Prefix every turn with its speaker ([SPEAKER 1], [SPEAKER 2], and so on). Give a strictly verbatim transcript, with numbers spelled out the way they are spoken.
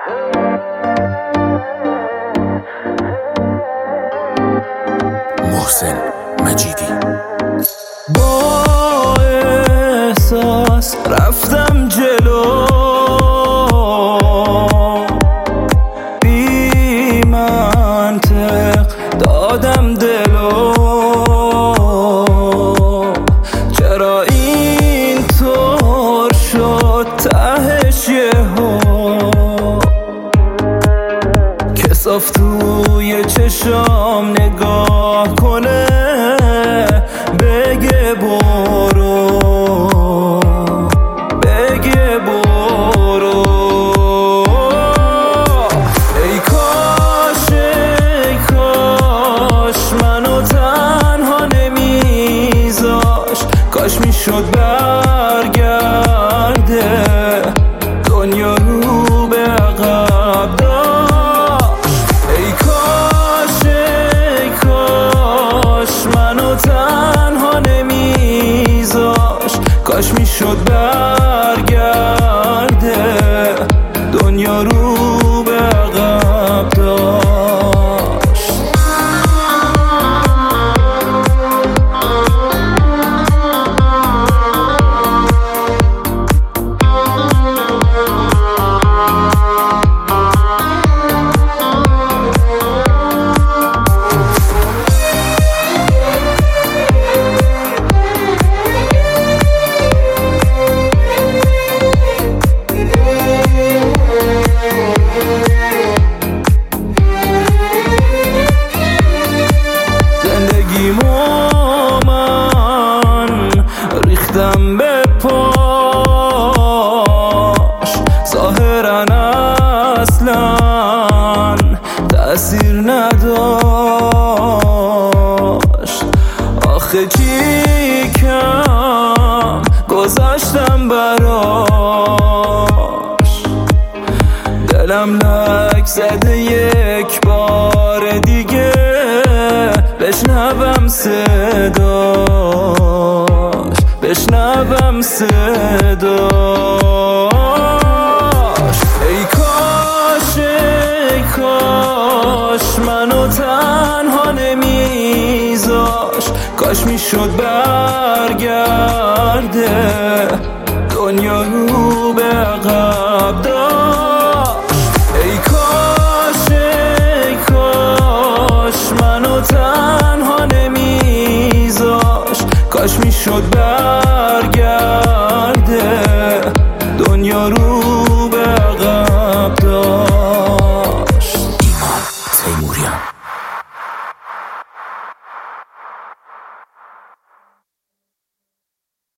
[SPEAKER 1] محسن مجیدی.
[SPEAKER 2] با احساس رفتم جلو، بی منطق دادم دلو. چرا این طور شد تهش یهو؟ کساف توی چشام نگاه کنه، بگه برو، بگه برو. ای کاش، ای کاش منو تنها نمیذاش، کاش میشد برگرده دنیا رو به عقب داشت. ای کاش، ای کاش منو تنها نمیذاش، کاش میشد برگرده دنیا رو به عقب داشت. من ریختم به پاش، ظاهرا اصلا تأثیر نداشت. آخه چی کم گذاشتم براش، دلم لک زده یک بار دیگه بشنوم صداش، بشنوم صداش. ای کاش، ای کاش منو تنها نمیذاش، کاش میشد برگرده دنیا رو به عقب داشت. ای کاش، ای کاش منو تنها نمیذاش، کاش میشد بر